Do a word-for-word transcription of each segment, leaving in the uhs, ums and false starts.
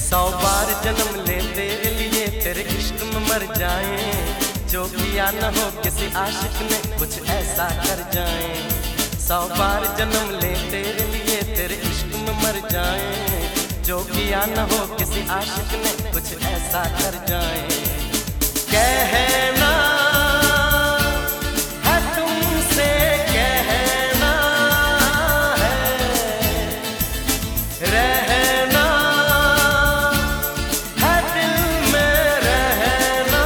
सौ बार जन्म ले तेरे लिए, तेरे इश्क में मर जाएं। जो किया न हो किसी आशिक ने, कुछ ऐसा कर जाएं। सौ बार जन्म ले तेरे लिए, तेरे इश्क में मर जाएं। जो किया न हो किसी आशिक ने, कुछ ऐसा कर जाएं। कहना है तुमसे, कहना है, रहना है दिल में, रहना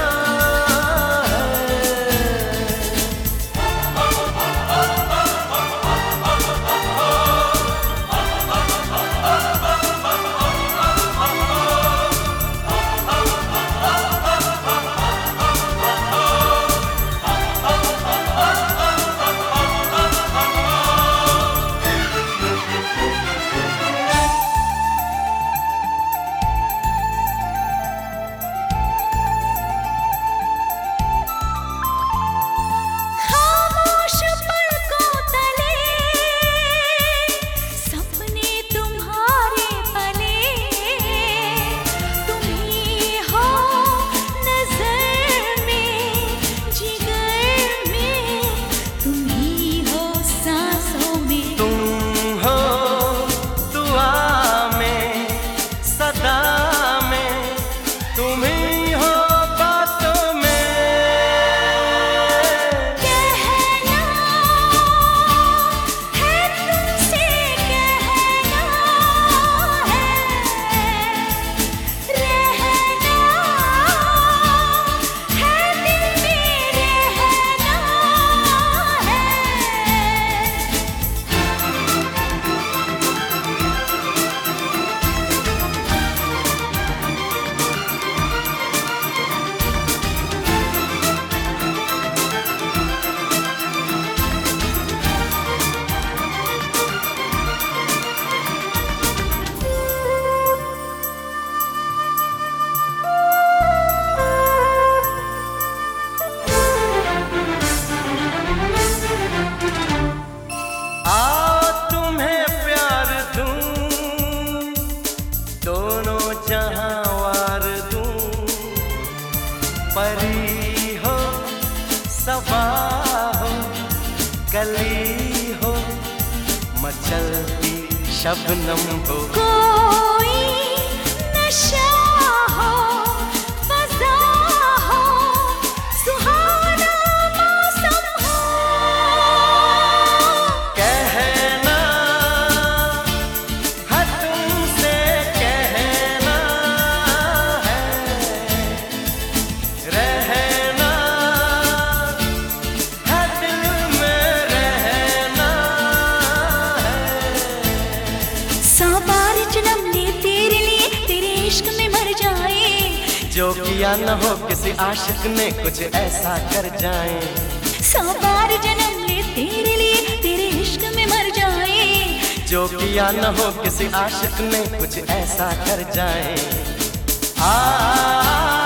परी हो, सबा हो, कली हो, मचलती शबनम हो, कोई नशा हो, फज़ा हो, सुहाना मौसम हो। कहना है तुमसे, कहना है, रहना है दिल में, रहना है। सौ बार जन्म ले तेरे लिए, तेरे इश्क में मर जाए। जो किया न हो किसी आशिक ने, कुछ ऐसा कर जाए। सौ बार जन्म ले तेरे लिए, तेरे इश्क में मर जाए। जो किया न हो किसी आशिक ने, कुछ ऐसा कर जाए। आ